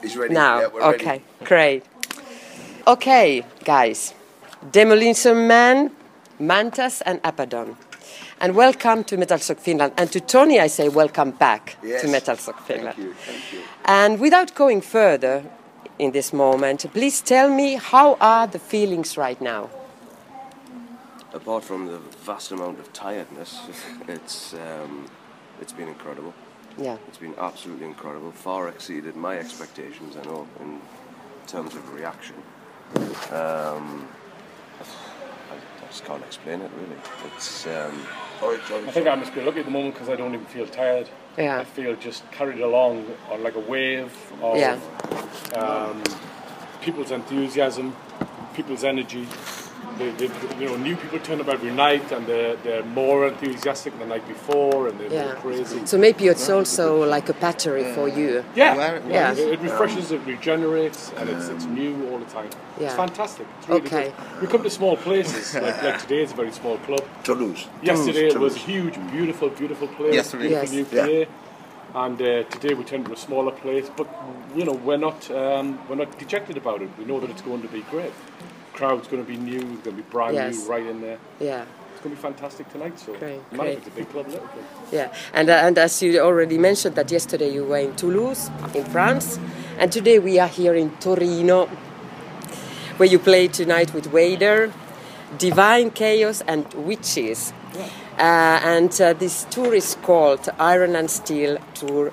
He's ready. Now, Yeah, we're okay, ready. great. Okay, guys, Demolition Man, Mantas and Abaddon. And welcome to Metalsock Finland. And to Tony I say welcome back to Metalsock Finland. Thank you. And without going further in this moment, please tell me, how are the feelings right now? Apart from the vast amount of tiredness, it's been incredible. Yeah. It's been absolutely incredible. Far exceeded my expectations, I know, in terms of reaction. I just can't explain it, really. It's. I think I must be lucky at the moment because I don't even feel tired. Yeah. I feel just carried along on like a wave of people's enthusiasm, people's energy. New people turn up every night, and they're more enthusiastic than the night before, and they're more crazy. So maybe it's also like a battery for you. Yeah. It refreshes, it regenerates, and it's new all the time. Yeah. It's fantastic. It's really good. We come to small places, like today is a very small club. Toulouse. Yesterday it was a huge, beautiful place. Beautiful new PA. And today we turned to a smaller place, but we're not dejected about it. We know that it's going to be great. Crowd's going to be new, it's going to be brand new right in there. Yeah. It's going to be fantastic tonight. So great. It's a big club, little club. Yeah, and as you already mentioned that yesterday you were in Toulouse, in France, and today we are here in Torino, where you play tonight with Vader, Divine Chaos and Witches. And this tour is called Iron and Steel Tour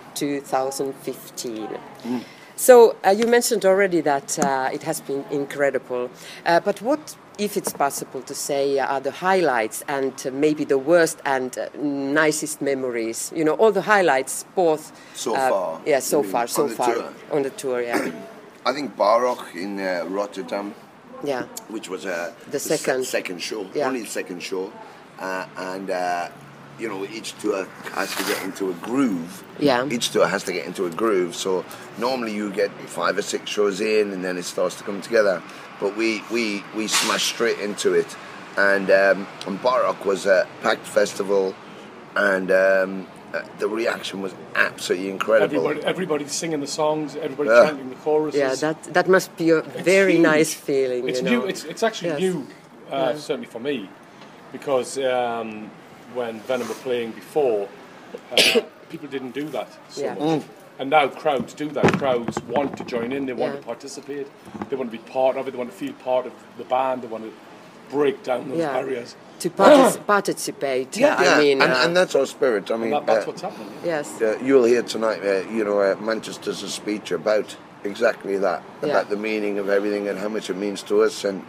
2015. So you mentioned already that it has been incredible, but what, if it's possible to say, are the highlights and maybe the worst and nicest memories? All the highlights, both so far. Yeah, so far on the tour. Yeah. I think Baroque in Rotterdam. Yeah. Which was the second show. Yeah. Only the second show, and. Each tour has to get into a groove. Yeah. Each tour has to get into a groove. So normally you get 5 or 6 shows in, and then it starts to come together. But we smashed straight into it, and Baroque was a packed festival, and the reaction was absolutely incredible. Everybody's singing the songs, everybody chanting the choruses. Yeah, that must be a very nice feeling. It's new. It's actually new, certainly for me, because. When Venom were playing before, people didn't do that so much. And now crowds do that. Crowds want to join in, they want to participate, they want to be part of it, they want to feel part of the band, they want to break down those barriers. To participate, I mean... And that's our spirit. I mean, that's what's happening. Yes. You'll hear tonight, Manchester's a speech about exactly that, about the meaning of everything and how much it means to us, and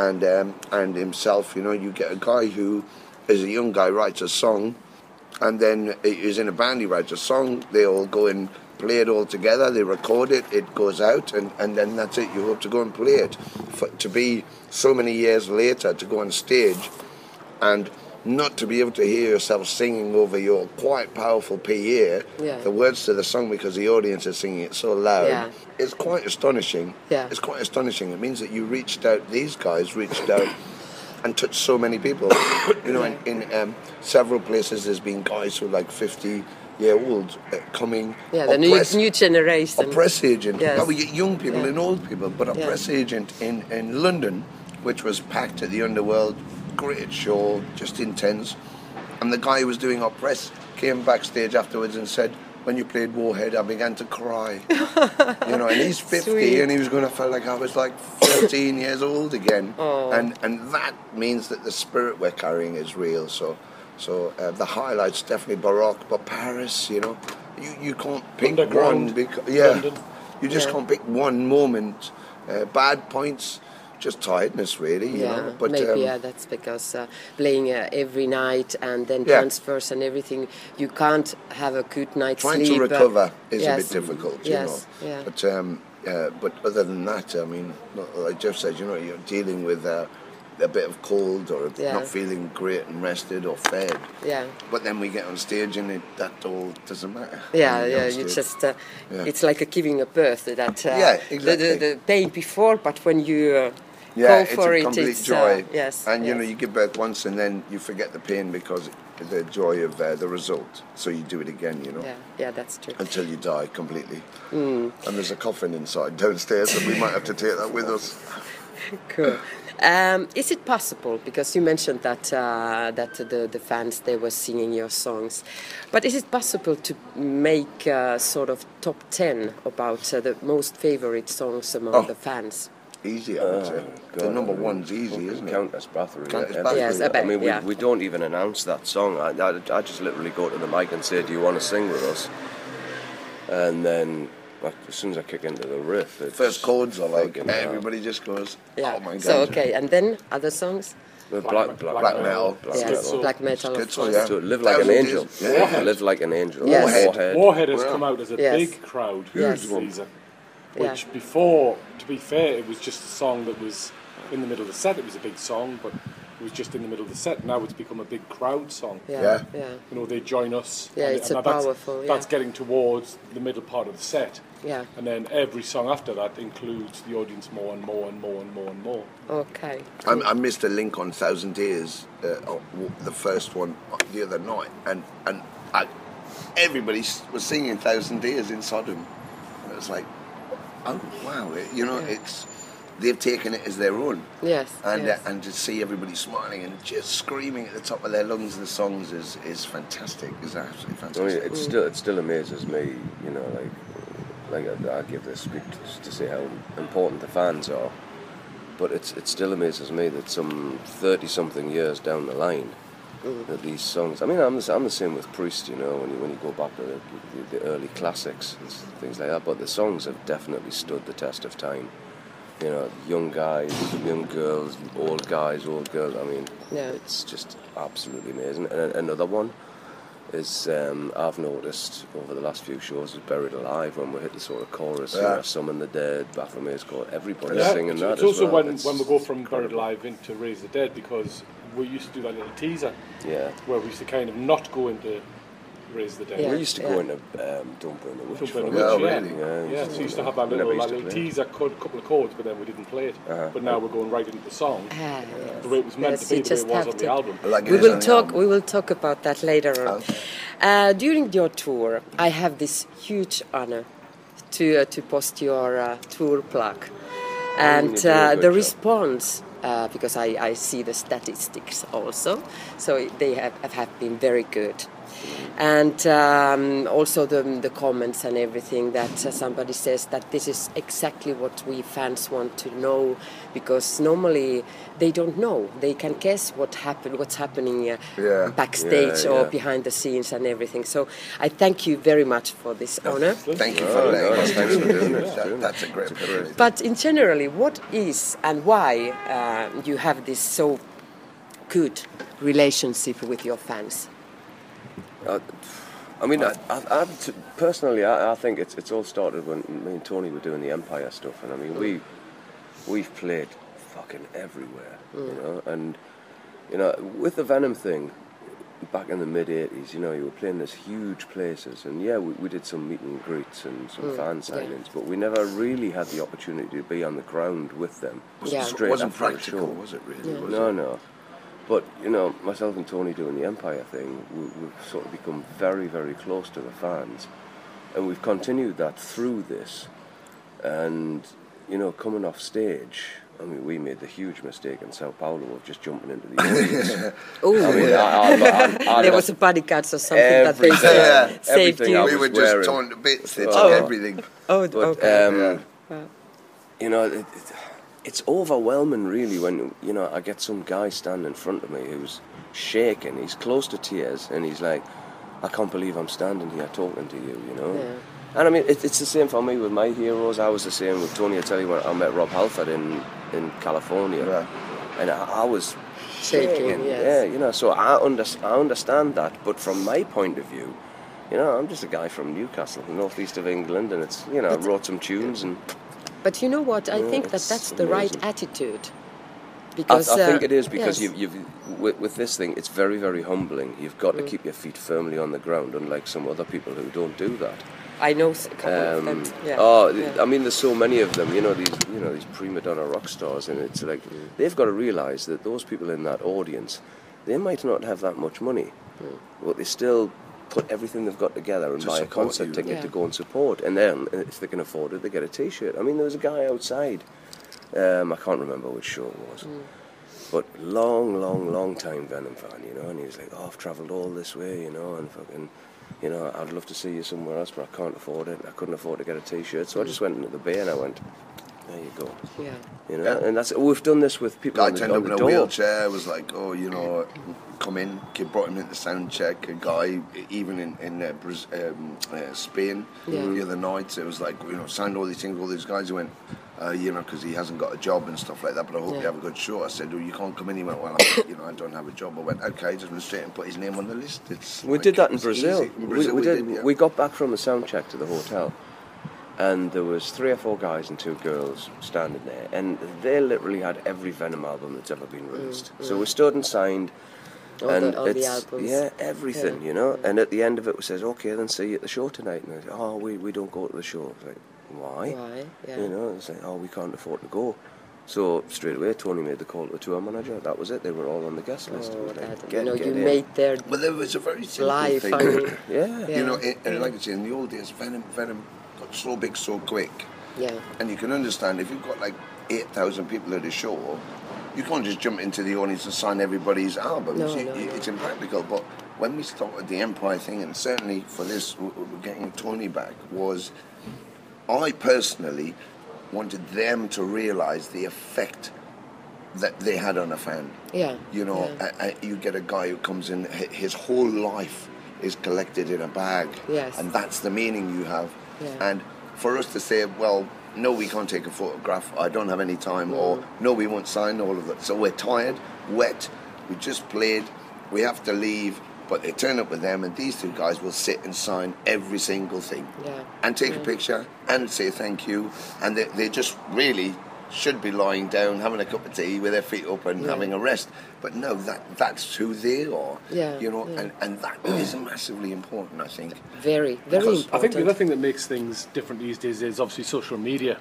himself. You get a guy who... as a young guy, writes a song, and then he's in a band, he writes a song, they all go and play it all together, they record it, it goes out, and then that's it. You hope to go and play it. To be so many years later, to go on stage and not to be able to hear yourself singing over your quite powerful PA, the words to the song, because the audience is singing it so loud, it's quite astonishing. Yeah. It's quite astonishing. It means that you reached out, these guys reached out and touched so many people. In several places there's been guys who are like 50-year-olds coming. Yeah, the new generation. A press agent. Yes. We get young people and old people, but a press agent in London, which was packed at the Underworld, great show, just intense. And the guy who was doing our press came backstage afterwards and said, when you played Warhead, I began to cry. And he's 50, Sweet. and he was going to feel like I was like 14 years old again. Oh. And that means that the spirit we're carrying is real. So the highlights definitely Baroque, but Paris, you can't pick one. You just can't pick one moment. Bad points. Just tiredness, really. You know? But maybe that's because playing every night and then transfers and everything, you can't have a good night's sleep. Trying to recover is a bit difficult, you know. Yeah. But other than that, I mean, like Jeff said, you're dealing with a bit of cold or not feeling great and rested or fed. Yeah. But then we get on stage and that all doesn't matter. You just it's like giving a birth. That exactly. The pain before, but when you Yeah, go for it's a it. complete It's joy. yes, And you know, yes. you give birth once, and then you forget the pain because the joy of the result. So you do it again, you know. Yeah, that's true. Until you die completely. And there's a coffin inside downstairs, and we might have to take that with us. Cool. Is it possible, because you mentioned that the fans, they were singing your songs, but is it possible to make sort of top 10 about the most favorite songs among the fans? Easy, I would say. The number one's easy, isn't it? Countess Bathory. Countess Yeah, Bathory. Yes, I I bet, mean, yeah. we don't even announce that song. I just literally go to the mic and say, "Do you want to sing with us?" And then, like, as soon as I kick into the riff, it's First chords are like, fucking hell. everybody just goes, Yeah. oh my God. So, okay, and then other songs? Black metal. Yes, metal. black metal, of Schizo, course. yeah. So live like an 1,000 angel. years. Yeah. Live like an angel. Yes. Warhead has Wow. come out as a Yes. big crowd. Yes. Caesar, Yeah. which before, to be fair, it was just a song that was in the middle of the set. It was a big song, but it was just in the middle of the set. Now it's become a big crowd song. Yeah. You know, they join us. Yeah, and it's now a powerful, That's yeah. getting towards the middle part of the set. Yeah. And then every song after that includes the audience more and more and more and more and more. Okay. I missed a link on 1,000 Years, the first one, the other night, and everybody was singing 1,000 Years in Sodom. And it was like, oh wow, they've taken it as their own. Yes. And yes. and to see everybody smiling and just screaming at the top of their lungs the songs is fantastic. Is absolutely I mean, fantastic. it still amazes me, you know, like I give this speech to say how important the fans are, but it still amazes me that some 30-something years down the line, that these songs. I mean, I'm the same with Priest, you know, when you go back to the early classics and things like that. But the songs have definitely stood the test of time. You know, young guys, young girls, old guys, old girls. I mean, Yeah. it's just absolutely amazing. And another one is I've noticed over the last few shows is Buried Alive, when we hit the sort of chorus, you know, Summon the Dead, Baphomet's Call, everybody's singing that It's as also well. when we go from Buried Alive into Raise the Dead, because we used to do that little teaser Yeah. where we used to kind of not go into Raise the Dead. Yeah. We used to go into Don't Burn the Witch. Don't Burn the from Witch, it. Yeah, yeah. really? Yeah, so we used to have We that never little, used to little play it. teaser couple of chords, but then we didn't play it. But now we're going right into the song, Ah, the way it was meant yes, to be, you the way just it was have on the to. album. Like it We is will on the talk. album. We will talk about that later on. During your tour, I have this huge honor to post your tour plaque, and you do a good the job. response. Because I see the statistics also, so they have been very good. And also the comments and everything that somebody says that this is exactly what we fans want to know, because normally they don't know. They can guess what's happening backstage or behind the scenes and everything. So I thank you very much for this honor. Thank you for letting us thanks do for doing it. it. That's a great privilege. But in generally, what is and why you have this so good relationship with your fans? I mean, personally, I think it's all started when me and Tony were doing the Empire stuff, and I mean, we've played fucking everywhere, you know, and you know, with the Venom thing, back in the mid-'80s, you know, you were playing these huge places, and yeah, we did some meet and greets and some fan signings, but we never really had the opportunity to be on the ground with them. It wasn't practical, was it really? Was it? No. But, you know, myself and Tony doing the Empire thing, we've sort of become very, very close to the fans. And we've continued that through this. And, you know, coming off stage, I mean, we made the huge mistake in Sao Paulo of just jumping into the audience. Oh, I there was a bodyguards or something that they saved everything you. I We was were just wearing. torn to bits. They took everything. Oh, But, okay. you know, it's overwhelming, really, when, you know, I get some guy standing in front of me who's shaking, he's close to tears, and he's like, I can't believe I'm standing here talking to you, you know? Yeah. And I mean, it's the same for me with my heroes. I was the same with Tony. I tell you, when I met Rob Halford in California, and I was shaking. yes. Yeah, you know, so I understand that, but from my point of view, you know, I'm just a guy from Newcastle, northeast of England, and it's, you know, I wrote some tunes and... But you know what? I think it's that's the right amazing. attitude. Because I think it is, because yes. with this thing, it's very, very humbling. You've got to keep your feet firmly on the ground, unlike some other people who don't do that. I know a couple of them. Yeah. I mean, there's so many of them. These prima donna rock stars, and it's like they've got to realise that those people in that audience, they might not have that much money, but they still put everything they've got together and buy a concert ticket to go and support. And then, if they can afford it, they get a T-shirt. I mean, there was a guy outside. I can't remember which show it was. But long time Venom fan, and he was like, I've travelled all this way, and fucking, I'd love to see you somewhere else, but I can't afford it. I couldn't afford to get a T-shirt, so I just went into the bay and I went, there you go. Yeah. And that's we've done this with people Guy on the turned up in a door. wheelchair, was like, come in. Kid brought him into sound check. A guy, even in Spain the other night, it was like, signed all these things, all these guys who went, because he hasn't got a job and stuff like that, but I hope you have a good show. I said, you can't come in. He went, well, I don't have a job. I went, okay, just went straight and put his name on the list. We did that in Brazil. In Brazil we did. We got back from the sound check to the hotel, and there was 3 or 4 guys and 2 girls standing there, and they literally had every Venom album that's ever been released. So we stood and signed. All the albums. Yeah, everything, And at the end of it, it says, okay, then see you at the show tonight. And they say, we don't go to the show. It's like, why? Why? Yeah. It's like, we can't afford to go. So straight away, Tony made the call to the tour manager. That was it. They were all on the guest list. It was like, get you in. made their Well, there was a very simple life. thing. I mean, yeah. Like I say, in the old days, Venom got so big so quick. Yeah. And you can understand if you've got like 8,000 people at a show, you can't just jump into the audience and sign everybody's albums. No. It's impractical. But when we started the Empire thing, and certainly for this, we're getting Tony back, was I personally wanted them to realise the effect that they had on a fan. Yeah. You get a guy who comes in, his whole life is collected in a bag. Yes. And that's the meaning you have. Yeah. And for us to say, well, no, we can't take a photograph, I don't have any time, or no, we won't sign all of that. So we're tired, wet, we just played, we have to leave, but they turn up with them, and these 2 guys will sit and sign every single thing. Yeah. And take a picture, and say thank you, and they just really should be lying down, having a cup of tea with their feet up and having a rest. But no, that's who they are. Yeah. And that is massively important, I think. Very important. I think the other thing that makes things different these days is obviously social media.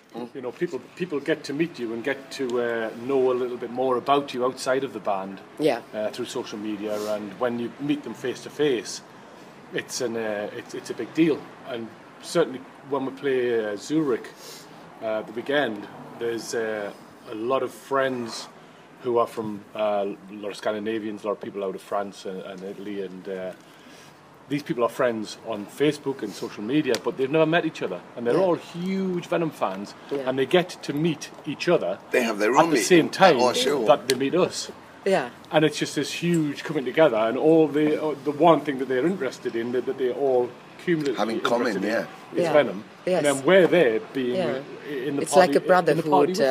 People get to meet you and get to know a little bit more about you outside of the band. Yeah. Through social media, and when you meet them face to face, it's a big deal. And certainly when we play Zurich the weekend, there's a lot of friends who are from a lot of Scandinavians, a lot of people out of France and Italy, and these people are friends on Facebook and social media, but they've never met each other, and they're all huge Venom fans, and they get to meet each other. They have their own at the same time sure. that they meet us. Yeah. And it's just this huge coming together, and all the one thing that they're interested in, that they all cumulatively having common, is Venom. Yes. And then we're there being in the it's party. like a brotherhood.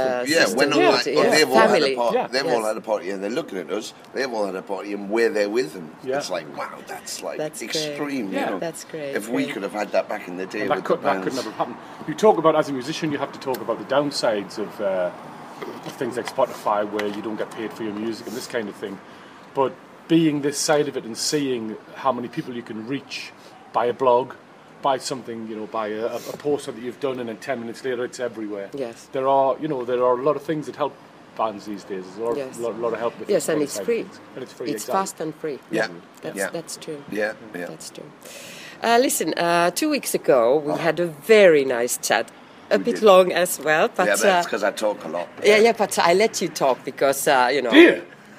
They've all had a party. Yeah. They've all had a party, and they're looking at us. They've all had a party, and we're there with them. Yeah. It's like, wow, that's extreme. Great. You know? That's great. If we could have had that back in the day, And that could never have happened. You talk about, as a musician, you have to talk about the downsides of things like Spotify, where you don't get paid for your music and this kind of thing. But being this side of it and seeing how many people you can reach by a blog, by something, by a poster that you've done, and then 10 minutes later it's everywhere. Yes. There are a lot of things that help bands these days. There's a lot of help with Yes, and it's free. And it's free. It's exactly. fast and free. Yeah. That's true. Yeah. That's true. Listen, 2 weeks ago we had a very nice chat. A bit long as well, but yeah, that's because I talk a lot. Yeah, but I let you talk because Dear.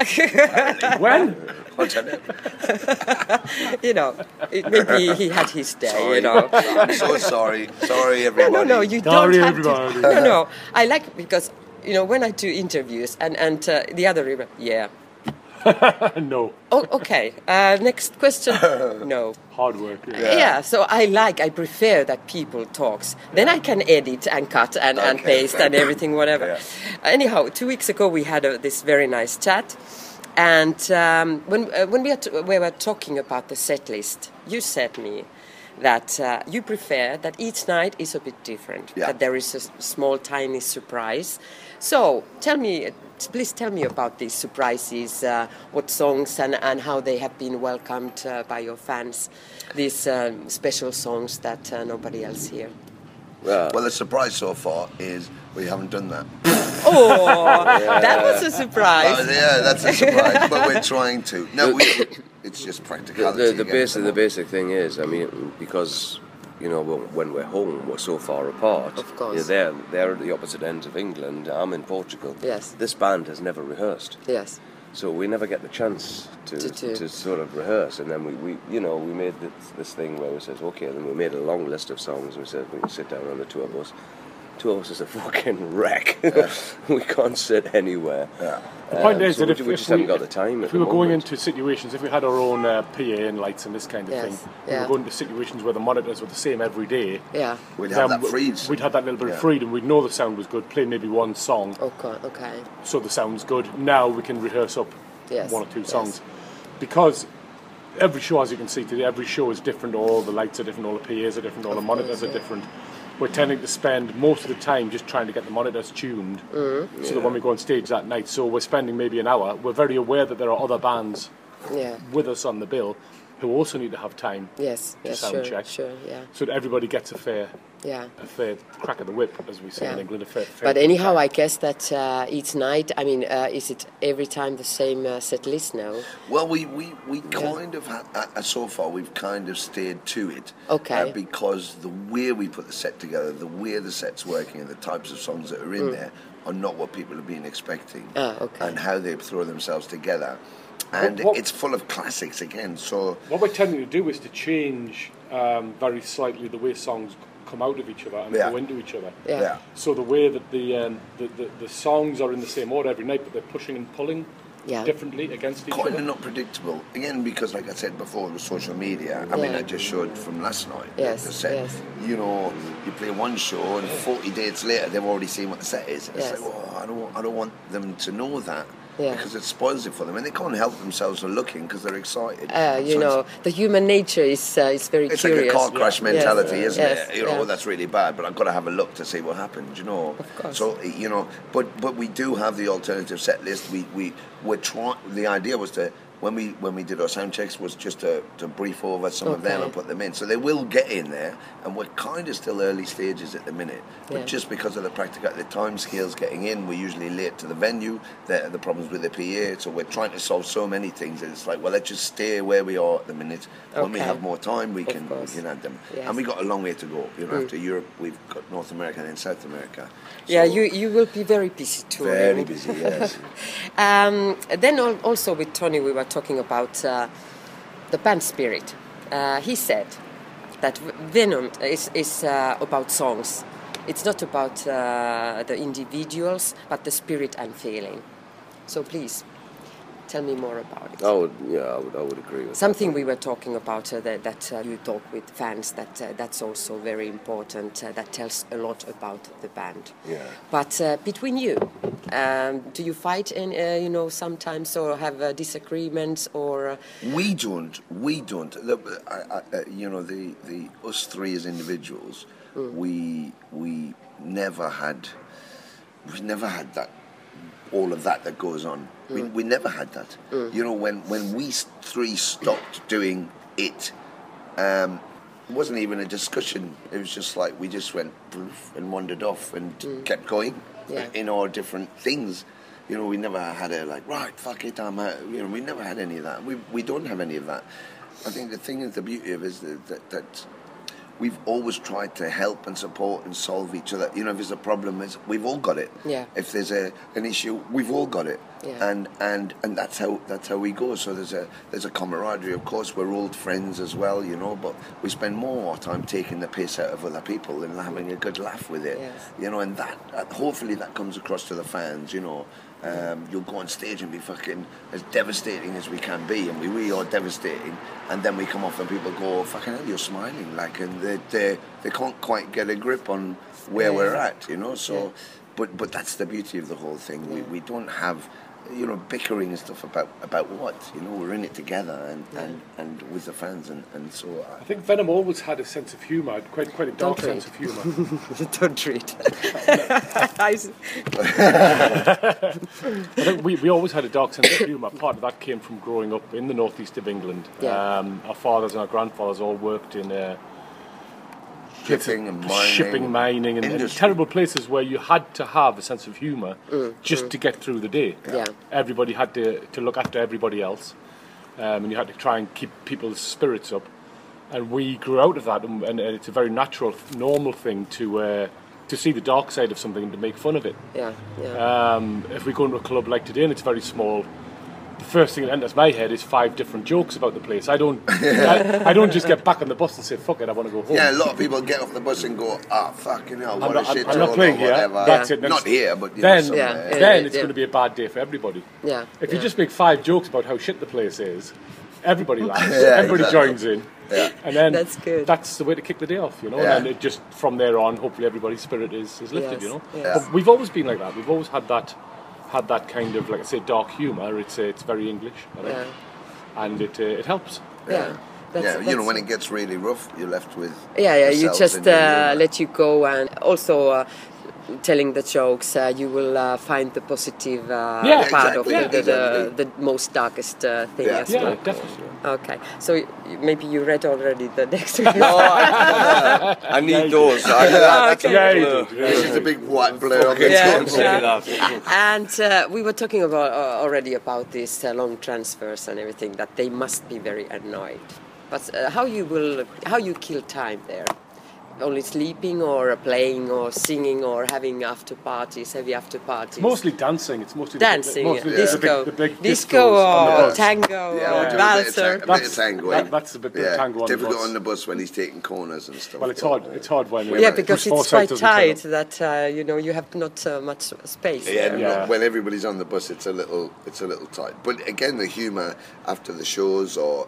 When? Maybe he had his day. Sorry. I'm so sorry. Sorry, everybody. No, you Sorry, don't have everybody. to. No. I like because when I do interviews and the other No. Oh, okay. Next question. No. Hard work. Yeah. So I prefer that people talks. Then I can edit and cut and paste and everything, whatever. Yeah. Anyhow, 2 weeks ago we had this very nice chat, and when we were talking about the set list, you said me that you prefer that each night is a bit different, that there is a small, tiny surprise. So please tell me about these surprises, what songs and how they have been welcomed by your fans, these special songs that nobody else hear. Well, the surprise so far is we haven't done that. That was a surprise. Yeah, that's a surprise, but we're trying to. No, it's just practicality. The basic thing is, I mean, because when we're home, we're so far apart. Of course. They're at the opposite ends of England. I'm in Portugal. Yes. This band has never rehearsed. Yes. So we never get the chance to sort of rehearse, and then we made this thing where we said, okay, then we made a long list of songs, and we said we can sit down on the tour bus. Tour bus is a fucking wreck. We can't sit anywhere. Yeah. The point is that we just haven't got the time. If we were going into situations, if we had our own PA and lights and this kind of thing, we were going into situations where the monitors were the same every day. Yeah. We'd have that freedom. We'd have that little bit of freedom. We'd know the sound was good. Play maybe one song. Okay. So the sound's good. Now we can rehearse up one or two songs, because every show, as you can see today, every show is different. All the lights are different. All the PAs are different. All the monitors are different. We're tending to spend most of the time just trying to get the monitors tuned so that when we go on stage that night, so we're spending maybe an hour. We're very aware that there are other bands with us on the bill who also need to have time to sound check. Sure, so that everybody gets a fair crack of the whip, as we say in England. But anyhow, I guess that each night, I mean, is it every time the same set list now? Well, we kind of so far we've kind of stayed to it. Okay. Because the way we put the set together, the way the set's working, and the types of songs that are in there are not what people have been expecting. And how they throw themselves together. And it's full of classics again. So what we're tending to do is to change very slightly the way songs come out of each other and go into each other. Yeah. So the way that the songs are in the same order every night, but they're pushing and pulling differently against each other. Kind of not predictable. Again, because like I said before, with social media, I mean, I just showed from last night the set. You know, you play one show and 40 days later they've already seen what the set is. And it's like, oh, I don't want them to know that. Because it spoils it for them, and they can't help themselves from looking because they're excited. You know, the human nature is very it's curious. It's like a car crash mentality, isn't it? You know, that's really bad, but I've got to have a look to see what happened. You know, of course. So but we do have the alternative set list. We're trying. The idea was to. When we did our sound checks was just to brief over some of them and put them in. So they will get in there, and we're kind of still early stages at the minute. But just because of the time scales getting in, we're usually late to the venue, the problems with the PA, so we're trying to solve so many things that it's like, well, let's just stay where we are at the minute. When we have more time, we can add them. Yes. And we got a long way to go. You know, after Europe, we've got North America and then South America. So you will be very busy too. Very busy, yes. Then also with Tony, we were talking about the band spirit. He said that Venom is about songs. It's not about the individuals, but the spirit and feeling. So please, tell me more about it. I would agree with something that. We were talking about that you talk with fans, that's also very important. That tells a lot about the band. Yeah. But between you, do you fight sometimes or have disagreements or? We don't. The us three as individuals, we never had that. All of that goes on. We never had that. You know, when we three stopped doing it, it wasn't even a discussion. It was just like we just went and wandered off and kept going in our different things. You know, we never had right, fuck it, I'm out. You know, we never had any of that. We don't have any of that. I think the thing is, the beauty of it is that we've always tried to help and support and solve each other. You know, if there's a problem, we've all got it. Yeah. If there's an issue, we've all got it. Yeah. And that's how we go. So there's a camaraderie. Of course, we're old friends as well, you know. But we spend more time taking the piss out of other people and having a good laugh with it. Yes. You know, and that hopefully that comes across to the fans. You know, you'll go on stage and be fucking as devastating as we can be, and we really are devastating. And then we come off and people go, fucking hell, you're smiling, and they can't quite get a grip on where we're at, you know. So, but that's the beauty of the whole thing. We don't have you know, bickering and stuff about what, you know, we're in it together and with the fans and so. I think Venom always had a sense of humour, quite a dark sense of humour. Don't treat. I think we always had a dark sense of humour. Part of that came from growing up in the northeast of England. Yeah. Our fathers and our grandfathers all worked in shipping, mining, and terrible places where you had to have a sense of humour just to get through the day. Yeah. Everybody had to look after everybody else, and you had to try and keep people's spirits up. And we grew out of that, and it's a very natural, normal thing to see the dark side of something and to make fun of it. Yeah, yeah. If we go into a club like today and it's very small, the first thing that enters my head is 5 different jokes about the place. I don't just get back on the bus and say, fuck it, I want to go home. Yeah, a lot of people get off the bus and go, fucking hell, what a shit I'm not playing here. That's it. Not here, but then it's going to be a bad day for everybody. Yeah. If you just make 5 jokes about how shit the place is, everybody laughs, everybody joins in. Yeah. And then that's good. That's the way to kick the day off, you know. Yeah. And it just from there on, hopefully everybody's spirit is lifted, you know. Yes. But we've always been like that. We've always had that kind of, like I say, dark humour. It's very English, I think. And it helps. Yeah. You know, when it gets really rough, you're left with. Yeah. You just let you go, and also telling the jokes, you will find the positive part of the most darkest thing as well. Yeah, definitely. Okay, so maybe you read already the next one. No, I need those. This is a big white blur. And we were talking about already about these long transfers and everything, that they must be very annoyed. But how you kill time there? Only sleeping or playing or singing or having heavy after parties? It's mostly dancing. It's mostly dancing, disco, the big disco or tango or valser. That's tango. That's the bit of tango on the bus. Difficult on the bus when he's taking corners and stuff. Well, it's hard. It's hard when because it's quite tight that you have not much space. When everybody's on the bus, it's a little tight. But again, the humour after the shows or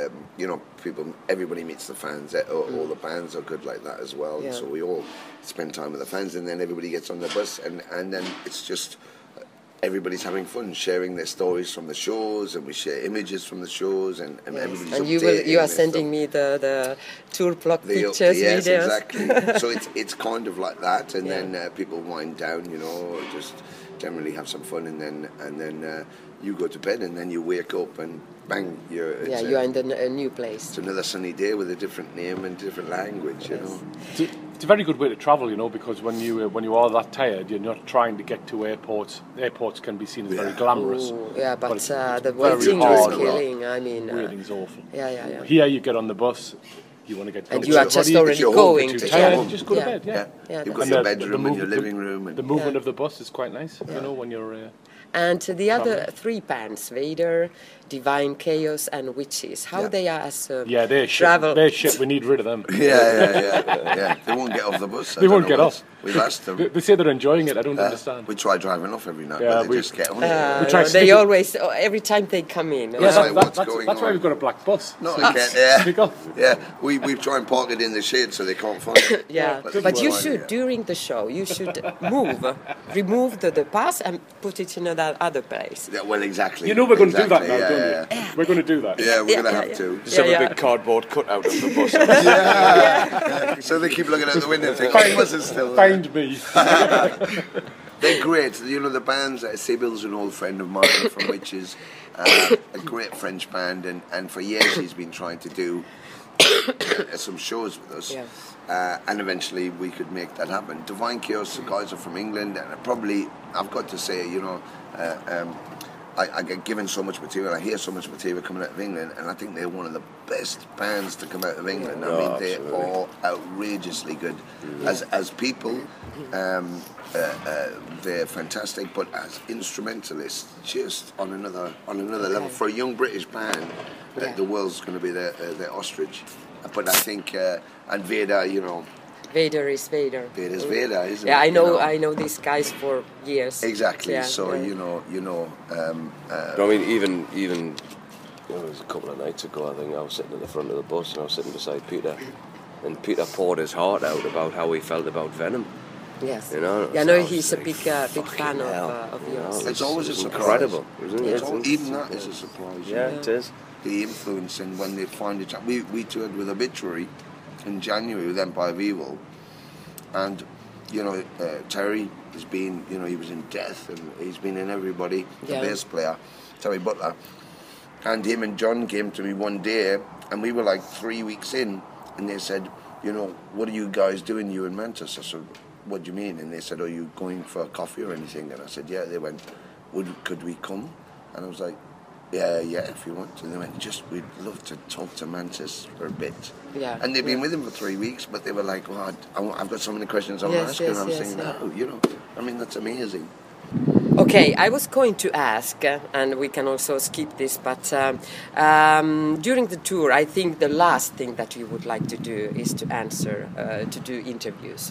everybody meets the fans. All the bands are good like that as well. Yeah. So we all spend time with the fans, and then everybody gets on the bus, and then it's just everybody's having fun, sharing their stories from the shows, and we share images from the shows, and everybody's and updating you are sending me the tour block pictures, yes, videos. Exactly. So it's kind of like that, and then people wind down, just generally have some fun, and then you go to bed, and then you wake up and bang, you're in a new place. It's another sunny day with a different name and different language, you know. It's a very good way to travel, because when you are that tired, you're not trying to get to airports. Airports can be seen as very glamorous. Ooh, but the waiting is killing. I mean, waiting's awful. Yeah. Here you get on the bus. You want to get and you are just already going to just go to bed. You've got your bedroom and your living room. The movement of the bus is quite nice, when you're. And the other 3 bands, Vader, Divine Chaos, and Witches, how they are as they're travel. Shit. They're shit. We need rid of them. Yeah. They won't get off the bus. They won't get off. We've asked them. They say they're enjoying it. I don't understand. We try driving off every night, but they just get on. They always, every time they come in. That's why we've got a black bus. No, so pick up. Yeah, we try and park it in the shade so they can't find it. But you should, during the show, you should remove the pass and put it in other place. Yeah, well, exactly. We're going to do that now, don't we? We're going to do that. Yeah, we're going to have to. Just have a big cardboard cutout of the bus. So they keep looking out the window and think, bus is still there. Find me. They're great. The bands, Sibyl's an old friend of mine from Witches, a great French band, and for years he's been trying to do some shows with us. And eventually we could make that happen. Divine Chaos, the guys are from England, and I've got to say, I get given so much material, I hear so much material coming out of England, and I think they're one of the best bands to come out of England. I mean, they're all outrageously good. As people, they're fantastic, but as instrumentalists, just on another level. For a young British band, the world's going to be their ostrich. But I think, and Vader, Vader is Vader. Vader's Vader, isn't it? Yeah, I know these guys for years. Exactly. Yeah, so I mean, even it was a couple of nights ago. I think I was sitting at the front of the bus and I was sitting beside Peter, and Peter poured his heart out about how he felt about Venom, Yes. You know. Yeah, So no, I was he's a like, big fan of you know, yours. It's always a surprise. incredible, isn't it? Even that is a surprise. Yeah, it is. The influence and when they find it. We toured with Obituary in January with Empire of Evil, and you know Terry has been, you know, he was in Death and he's been in Everybody. The bass player, Terry Butler, and him and John came to me one day, and we were like 3 weeks in, and they said, you know, what are you guys doing, you and Mantis? I said, what do you mean? And they said, are you going for a coffee or anything? And I said, yeah. They went, could we come? And I was like, yeah, if you want to. And they went, we'd love to talk to Mantis for a bit. Yeah. And they've been with him for 3 weeks, but they were like, well, I've got so many questions I want to ask you. And I'm saying, no, you know, I mean, that's amazing. Okay, I was going to ask, and we can also skip this, but during the tour, I think the last thing that you would like to do is to do interviews.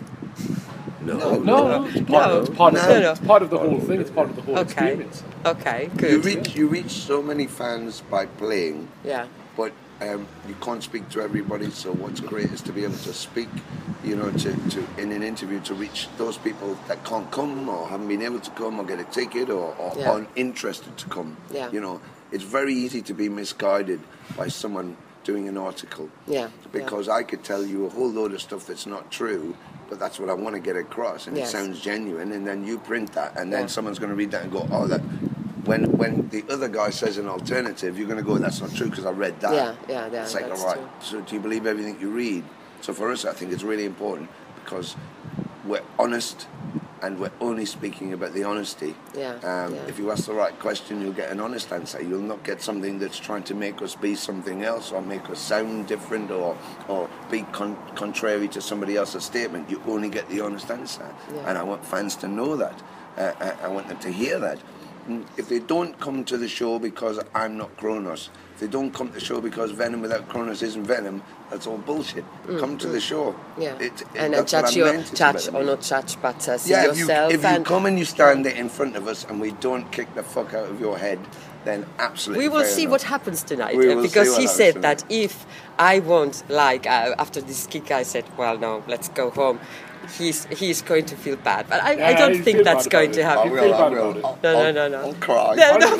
No. It's part of the whole thing. It's part of the whole experience. Okay, good. You reach so many fans by playing. Yeah. But you can't speak to everybody, so what's great is to be able to speak, you know, to in an interview to reach those people that can't come or haven't been able to come or get a ticket or aren't interested to come. Yeah. You know, it's very easy to be misguided by someone doing an article. Yeah. Because I could tell you a whole load of stuff that's not true, but that's what I want to get across, and it sounds genuine, and then you print that, and then someone's going to read that and go, oh, that. When the other guy says an alternative, you're going to go, that's not true because I read that. Yeah. It's like, all right, so do you believe everything you read? So for us, I think it's really important because we're honest and we're only speaking about the honesty. If you ask the right question, you'll get an honest answer. You'll not get something that's trying to make us be something else or make us sound different or be contrary to somebody else's statement. You only get the honest answer. And I want fans to know that. I want them to hear that. If they don't come to the show because I'm not Kronos, if they don't come to the show because Venom without Kronos isn't Venom, that's all bullshit. Come to the show. And judge or not judge, but see yourself. If you come and you stand there in front of us and we don't kick the fuck out of your head, then absolutely. We will see what happens tonight. We will because he said tonight. that if I won't, after this kick, I said, well, no, let's go home. He's going to feel bad, but I don't think that's going to happen. I will. No. I'll cry.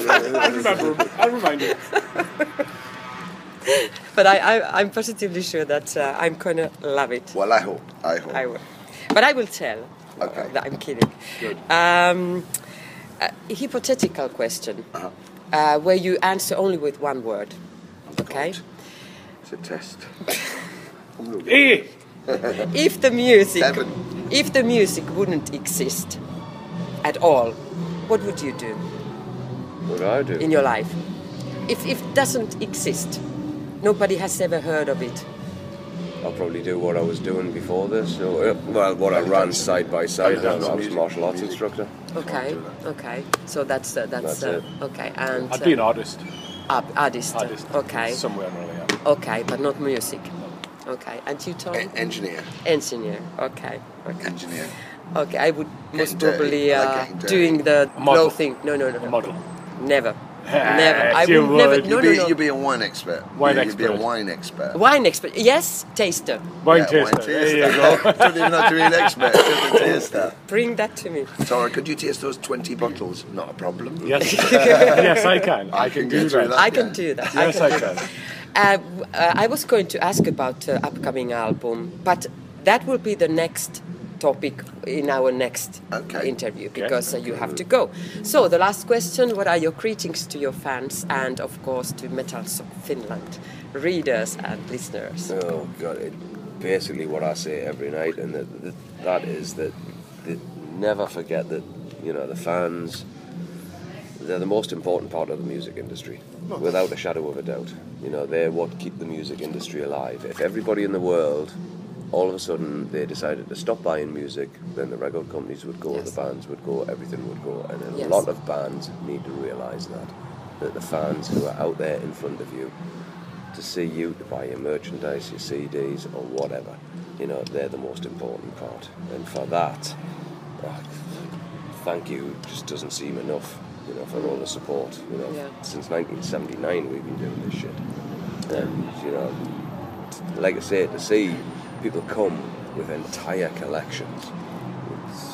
I'll remind you. But I'm positively sure that I'm going to love it. Well, I hope. I will. But I will tell. Okay. I'm kidding. Good. A hypothetical question where you answer only with one word. Okay? It's a test. If the music wouldn't exist at all, what would you do? What would I do? In your life? If it doesn't exist, nobody has ever heard of it. I'll probably do what I was doing before this. So, what I ran side by side. I was a martial arts instructor. Okay. So that's it. Okay. And I'd be an artist. Artist. Okay. Somewhere around there. Okay, but not music. Okay. And you, Tom? Engineer. Okay. Engineer. Okay, I would most probably like doing the clothing. No. Model. Never. I you would never. would. No. You'd be a wine expert. You'd be a wine expert. Wine expert. Yes, taster. Wine taster. There you go. Don't even have to be an expert. Just a taster. Bring that to me. Sorry, could you taste those 20 bottles? Not a problem. Yes. Yes, I can. I can do that. I can do that. Yes, I can. I was going to ask about the upcoming album, but that will be the next topic in our next interview because you have to go. So the last question, what are your greetings to your fans and of course to Metals of Finland readers and listeners? Oh God, basically what I say every night, and that is that never forget that, you know, the fans, they're the most important part of the music industry, without a shadow of a doubt. You know, they're what keep the music industry alive. If everybody in the world all of a sudden they decided to stop buying music, then the record companies would go, the bands would go, everything would go. And a lot of bands need to realise that the fans who are out there in front of you, to see you, to buy your merchandise, your CDs or whatever, you know, they're the most important part. And for that, thank you just doesn't seem enough, you know, for all the support. You know, since 1979 we've been doing this shit. And, you know, like I say, to see people come with entire collections,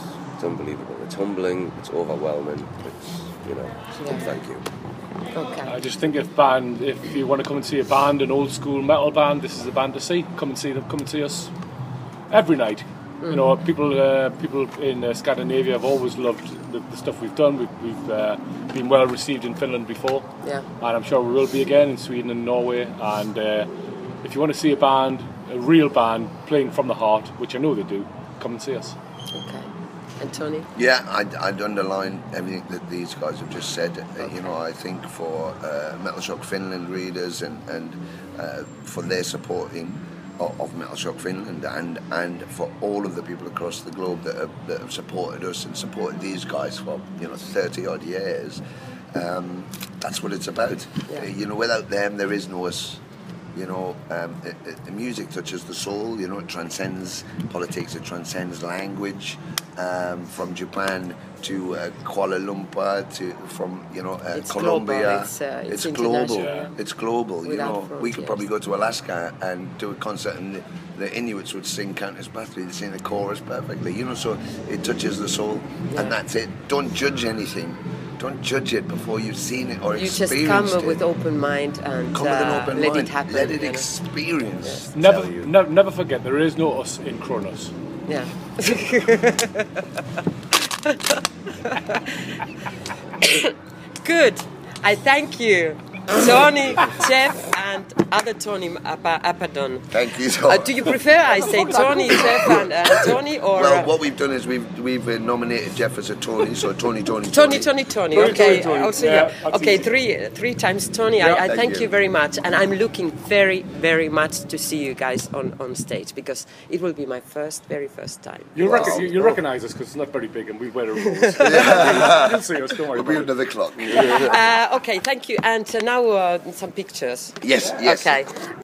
It's unbelievable. It's humbling. It's overwhelming. It's, you know, Yeah. thank you. Okay. I just think if you want to come and see a band, an old school metal band, this is the band to see. Come and see them. Come and see us every night. You know, people in Scandinavia have always loved the stuff we've done. We've been well received in Finland before, Yeah. and I'm sure we will be again in Sweden and Norway. And if you want to see a band, a real band playing from the heart, which I know they do, come and see us. Okay. And Tony? Yeah, I'd underline everything that these guys have just said. You know, I think for Metal Shock Finland readers and for their supporting of Metal Shock Finland and for all of the people across the globe that have supported us and supported these guys for 30 odd years, that's what it's about. Yeah. You know, without them there is no us. You know, the music touches the soul. You know, it transcends politics. It transcends language. From Japan to Kuala Lumpur from It's Colombia. Global. It's global. international. It's global. Without You know, we frontiers. could probably go to Alaska and do a concert, and the Inuits would sing Countess Bathory. They sing the chorus perfectly. You know, so it touches the soul, and that's it. Don't judge anything. Don't judge it before you've seen it or You experienced just come it. with open mind and Come with an open let mind. it happen. Let it you know. experience. Never forget, there is no us in Kronos. Yeah. Good. I thank you, Tony, Jeff, and other Tony Apadon. Thank you so much. Do you prefer I say Tony, Jeff, and Tony, or Well, what we've done is we've nominated Jeff as a Tony, so Tony. Tony? Tony, Okay. Tony. Also, Yeah, yeah. that's Okay, easy. three times Tony. Yeah. I thank Thank you you. very much, and I'm looking very, very much to see you guys on stage because it will be my very first time. You'll recognise us because it's not very big and we wear a rose. You'll see us, don't worry We'll be about it. under the clock. Okay, thank you. And now some pictures. Yes. Okay.